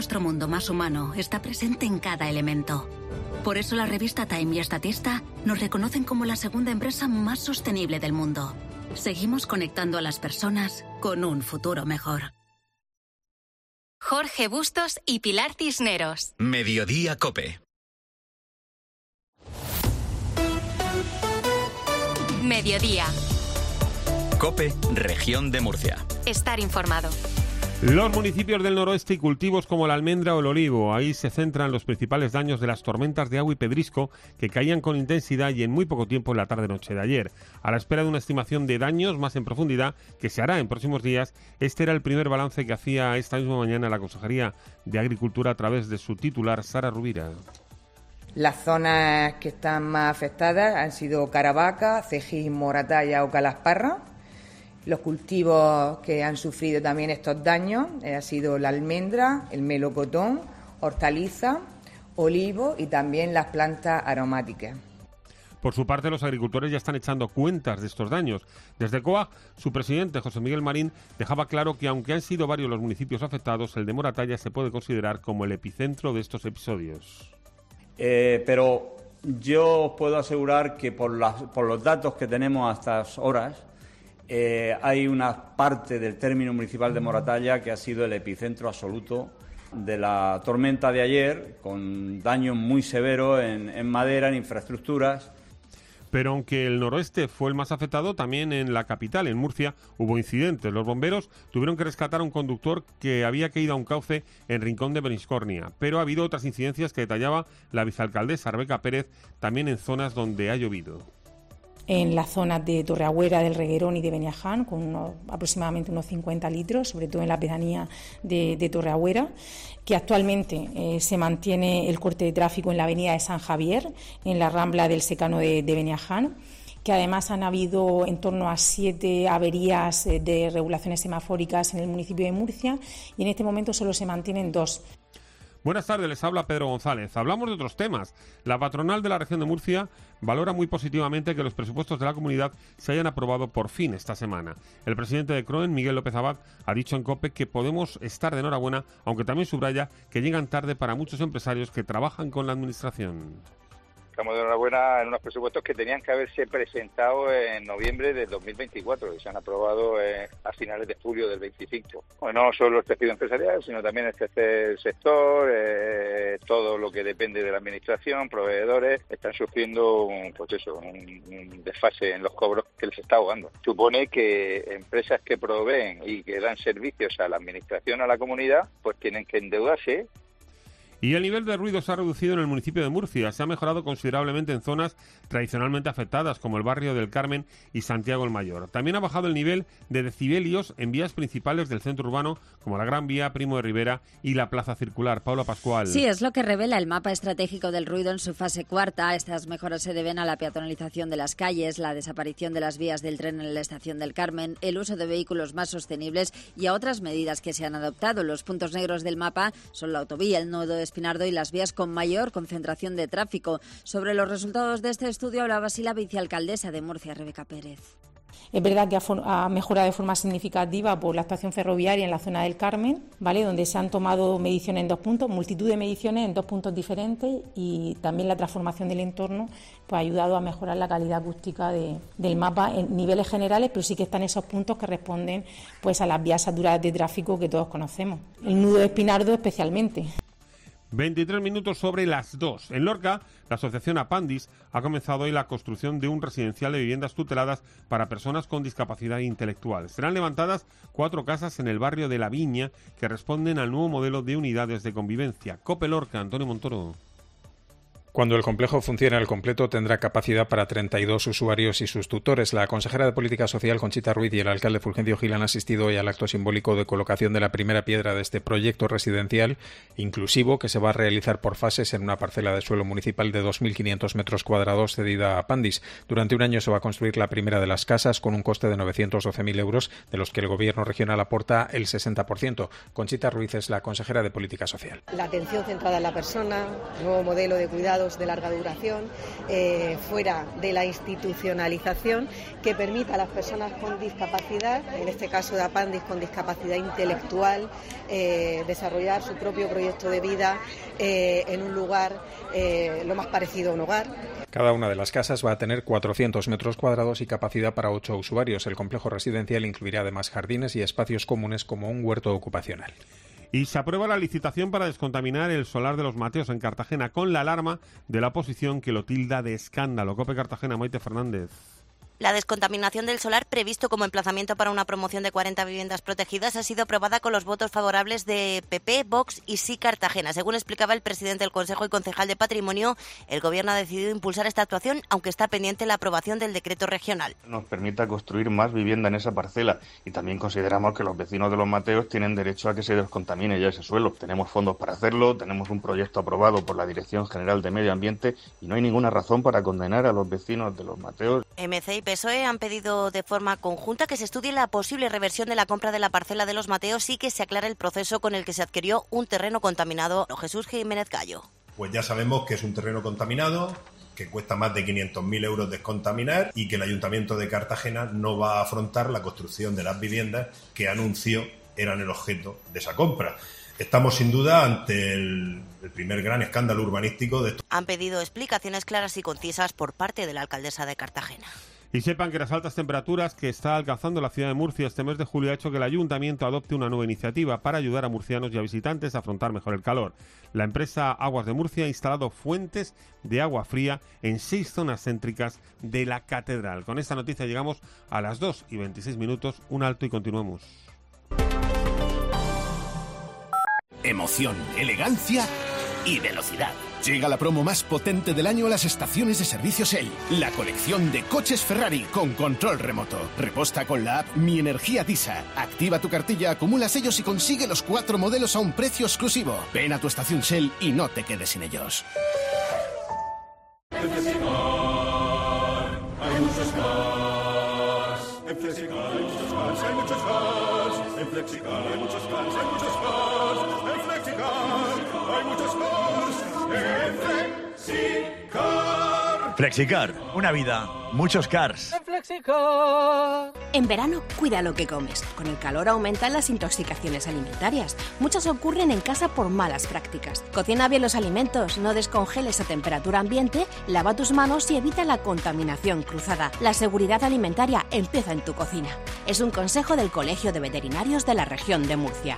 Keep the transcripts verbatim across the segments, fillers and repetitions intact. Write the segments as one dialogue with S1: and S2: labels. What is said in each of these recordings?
S1: Nuestro mundo más humano está presente en cada elemento. Por eso la revista Time y Statista nos reconocen como la segunda empresa más sostenible del mundo. Seguimos conectando a las personas con un futuro mejor.
S2: Jorge Bustos y Pilar Cisneros.
S3: Mediodía COPE.
S2: Mediodía.
S3: COPE, Región de Murcia.
S2: Estar informado.
S4: Los municipios del noroeste y cultivos como la almendra o el olivo, ahí se centran los principales daños de las tormentas de agua y pedrisco que caían con intensidad y en muy poco tiempo en la tarde-noche de ayer. A la espera de una estimación de daños más en profundidad que se hará en próximos días, este era el primer balance que hacía esta misma mañana la Consejería de Agricultura a través de su titular, Sara Rubira.
S5: Las zonas que están más afectadas han sido Caravaca, Cejín, Moratalla o Calasparra. Los cultivos que han sufrido también estos daños eh, ha sido la almendra, el melocotón, hortaliza, olivo y también las plantas aromáticas.
S4: Por su parte, los agricultores ya están echando cuentas de estos daños. Desde COAG, su presidente, José Miguel Marín, dejaba claro que aunque han sido varios los municipios afectados, el de Moratalla se puede considerar como el epicentro de estos episodios.
S6: Eh, pero yo os puedo asegurar que por, las, por los datos que tenemos a estas horas, Eh, hay una parte del término municipal de Moratalla que ha sido el epicentro absoluto de la tormenta de ayer, con daños muy severos en, en madera, en infraestructuras.
S4: Pero aunque el noroeste fue el más afectado, también en la capital, en Murcia, hubo incidentes. Los bomberos tuvieron que rescatar a un conductor que había caído a un cauce en Rincón de Beniscornia. Pero ha habido otras incidencias que detallaba la vicealcaldesa Rebeca Pérez, también en zonas donde ha llovido.
S7: En las zonas de Torreagüera, del Reguerón y de Beniaján, con unos, aproximadamente unos cincuenta litros, sobre todo en la pedanía de, de Torreagüera, que actualmente eh, se mantiene el corte de tráfico en la avenida de San Javier, en la rambla del secano de, de Beniaján, que además han habido en torno a siete averías eh, de regulaciones semafóricas en el municipio de Murcia, y en este momento solo se mantienen dos.
S4: Buenas tardes, les habla Pedro González. Hablamos de otros temas. La patronal de la región de Murcia valora muy positivamente que los presupuestos de la comunidad se hayan aprobado por fin esta semana. El presidente de CROEN, Miguel López Abad, ha dicho en COPE que podemos estar de enhorabuena, aunque también subraya que llegan tarde para muchos empresarios que trabajan con la administración.
S8: Estamos de enhorabuena en unos presupuestos que tenían que haberse presentado en noviembre del dos mil veinticuatro y se han aprobado eh, a finales de julio del veinticinco. Bueno, no solo el tejido empresarial, sino también el tercer sector, eh, todo lo que depende de la administración, proveedores, están sufriendo un, pues eso, un, un desfase en los cobros que les está ahogando. Supone que empresas que proveen y que dan servicios a la administración, a la comunidad, pues tienen que endeudarse.
S4: Y el nivel de ruido se ha reducido en el municipio de Murcia. Se ha mejorado considerablemente en zonas tradicionalmente afectadas, como el barrio del Carmen y Santiago el Mayor. También ha bajado el nivel de decibelios en vías principales del centro urbano, como la Gran Vía, Primo de Rivera y la Plaza Circular. Paula Pascual.
S9: Sí, es lo que revela el mapa estratégico del ruido en su fase cuarta. Estas mejoras se deben a la peatonalización de las calles, la desaparición de las vías del tren en la estación del Carmen, el uso de vehículos más sostenibles y a otras medidas que se han adoptado. Los puntos negros del mapa son la autovía, el nodo de Espinardo y las vías con mayor concentración de tráfico. Sobre los resultados de este estudio hablaba así la vicealcaldesa de Murcia, Rebeca Pérez.
S7: Es verdad que ha, for- ha mejorado de forma significativa por la actuación ferroviaria en la zona del Carmen, ¿vale?, donde se han tomado mediciones en dos puntos, multitud de mediciones en dos puntos diferentes, y también la transformación del entorno pues, ha ayudado a mejorar la calidad acústica de, del mapa en niveles generales, pero sí que están esos puntos que responden pues, a las vías saturadas de tráfico que todos conocemos. El nudo de Espinardo especialmente.
S4: veintitrés minutos sobre las dos. En Lorca, la asociación Apandis ha comenzado hoy la construcción de un residencial de viviendas tuteladas para personas con discapacidad intelectual. Serán levantadas cuatro casas en el barrio de La Viña que responden al nuevo modelo de unidades de convivencia. COPE Lorca, Antonio Montoro.
S10: Cuando el complejo funcione al completo tendrá capacidad para treinta y dos usuarios y sus tutores. La consejera de Política Social, Conchita Ruiz, y el alcalde Fulgencio Gil han asistido hoy al acto simbólico de colocación de la primera piedra de este proyecto residencial inclusivo que se va a realizar por fases en una parcela de suelo municipal de dos mil quinientos metros cuadrados cedida a Apandis. Durante un año se va a construir la primera de las casas con un coste de novecientos doce mil euros, de los que el gobierno regional aporta el sesenta por ciento. Conchita Ruiz es la consejera de Política Social.
S11: La atención centrada en la persona, nuevo modelo de cuidado cuidados de larga duración, eh, fuera de la institucionalización, que permita a las personas con discapacidad, en este caso de Apandis con discapacidad intelectual, eh, desarrollar su propio proyecto de vida eh, en un lugar eh, lo más parecido a un hogar.
S10: Cada una de las casas va a tener cuatrocientos metros cuadrados y capacidad para ocho usuarios. El complejo residencial incluirá además jardines y espacios comunes como un huerto ocupacional.
S4: Y se aprueba la licitación para descontaminar el solar de los Mateos en Cartagena con la alarma de la oposición que lo tilda de escándalo. COPE Cartagena, Maite Fernández.
S12: La descontaminación del solar, previsto como emplazamiento para una promoción de cuarenta viviendas protegidas, ha sido aprobada con los votos favorables de P P, Vox y Sí Cartagena. Según explicaba el presidente del Consejo y concejal de Patrimonio, el Gobierno ha decidido impulsar esta actuación, aunque está pendiente la aprobación del decreto regional.
S13: Nos permita construir más vivienda en esa parcela y también consideramos que los vecinos de los Mateos tienen derecho a que se descontamine ya ese suelo. Tenemos fondos para hacerlo, tenemos un proyecto aprobado por la Dirección General de Medio Ambiente y no hay ninguna razón para condenar a los vecinos de los Mateos.
S12: M C y P S O E han pedido de forma conjunta que se estudie la posible reversión de la compra de la parcela de los Mateos y que se aclare el proceso con el que se adquirió un terreno contaminado. Jesús Jiménez Gallo.
S14: Pues ya sabemos que es un terreno contaminado, que cuesta más de quinientos mil euros descontaminar y que el Ayuntamiento de Cartagena no va a afrontar la construcción de las viviendas que anunció eran el objeto de esa compra. Estamos sin duda ante el, el primer gran escándalo urbanístico de esto.
S12: Han pedido explicaciones claras y concisas por parte de la alcaldesa de Cartagena.
S4: Y sepan que las altas temperaturas que está alcanzando la ciudad de Murcia este mes de julio ha hecho que el ayuntamiento adopte una nueva iniciativa para ayudar a murcianos y a visitantes a afrontar mejor el calor. La empresa Aguas de Murcia ha instalado fuentes de agua fría en seis zonas céntricas de la catedral. Con esta noticia llegamos a las dos y veintiséis minutos. Un alto y continuamos.
S15: Emoción, elegancia y velocidad. Llega la promo más potente del año a las estaciones de servicio Shell. La colección de coches Ferrari con control remoto. Reposta con la app Mi Energía Disa. Activa tu cartilla, acumula sellos y consigue los cuatro modelos a un precio exclusivo. Ven a tu estación Shell y no te quedes sin ellos.
S16: En Flexicar hay muchos cars. En Flexicar hay muchos cars, hay muchos cars. En Flexicar hay muchos cars, hay muchos cars. En Flexicar hay muchos cars. En Flexicar.
S17: Flexicar, una vida, muchos cars.
S16: En Flexicar.
S18: En verano, cuida lo que comes. Con el calor aumentan las intoxicaciones alimentarias. Muchas ocurren en casa por malas prácticas. Cocina bien los alimentos, no descongeles a temperatura ambiente, lava tus manos y evita la contaminación cruzada. La seguridad alimentaria empieza en tu cocina. Es un consejo del Colegio de Veterinarios de la región de Murcia.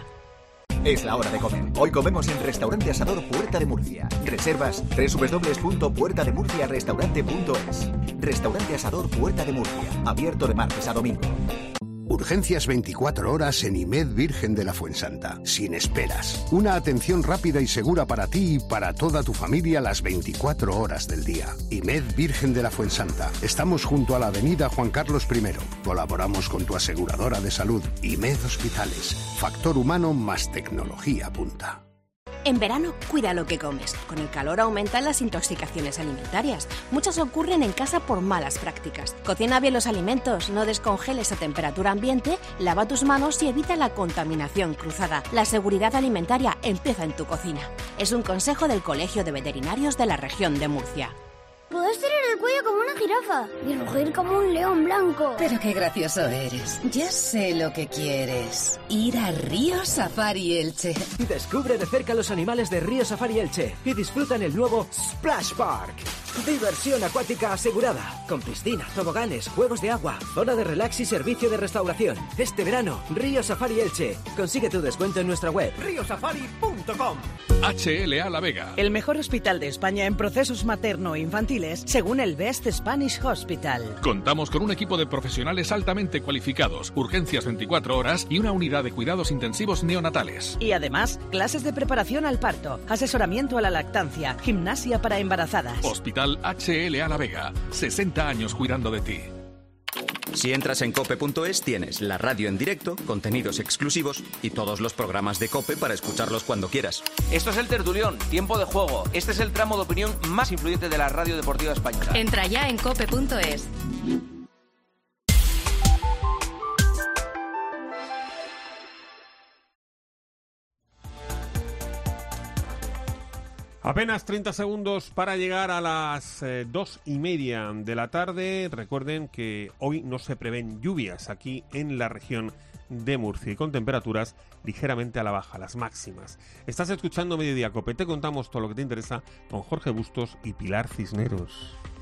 S19: Es la hora de comer. Hoy comemos en Restaurante Asador Puerta de Murcia. Reservas doble u doble u doble u punto puerta de murcia restaurante punto es. Restaurante Asador Puerta de Murcia. Abierto de martes a domingo.
S20: Urgencias veinticuatro horas en IMED Virgen de la Fuensanta. Sin esperas. Una atención rápida y segura para ti y para toda tu familia las veinticuatro horas del día. IMED Virgen de la Fuensanta. Estamos junto a la avenida Juan Carlos primero. Colaboramos con tu aseguradora de salud. IMED Hospitales. Factor humano más tecnología punta.
S18: En verano, cuida lo que comes. Con el calor aumentan las intoxicaciones alimentarias. Muchas ocurren en casa por malas prácticas. Cocina bien los alimentos, no descongeles a temperatura ambiente, lava tus manos y evita la contaminación cruzada. La seguridad alimentaria empieza en tu cocina. Es un consejo del Colegio de Veterinarios de la región de Murcia.
S21: Puedo estirar el cuello como una jirafa y rugir como un león blanco.
S22: Pero qué gracioso eres. Ya sé lo que quieres. Ir a Río Safari Elche.
S23: Descubre de cerca los animales de Río Safari Elche y disfruta en el nuevo Splash Park. Diversión acuática asegurada, con piscina, toboganes, juegos de agua, zona de relax y servicio de restauración. Este verano, Río Safari Elche. Consigue tu descuento en nuestra web río safari punto com.
S24: H L A La Vega.
S25: El mejor hospital de España en procesos materno-infantiles, según el Best Spanish Hospital.
S24: Contamos con un equipo de profesionales altamente cualificados, urgencias veinticuatro horas y una unidad de cuidados intensivos neonatales.
S25: Y además, clases de preparación al parto, asesoramiento a la lactancia, gimnasia para embarazadas.
S24: Hospital H L A La Vega, sesenta años cuidando de ti.
S3: Si entras en cope punto es tienes la radio en directo, contenidos exclusivos y todos los programas de COPE para escucharlos cuando quieras.
S26: Esto es el Tertulión, tiempo de juego. Este es el tramo de opinión más influyente de la radio deportiva española.
S2: Entra ya en cope punto es.
S4: Apenas treinta segundos para llegar a las eh, dos y media de la tarde. Recuerden que hoy no se prevén lluvias aquí en la región de Murcia y con temperaturas ligeramente a la baja, las máximas. Estás escuchando Mediodía Cope. Te contamos todo lo que te interesa con Jorge Bustos y Pilar Cisneros.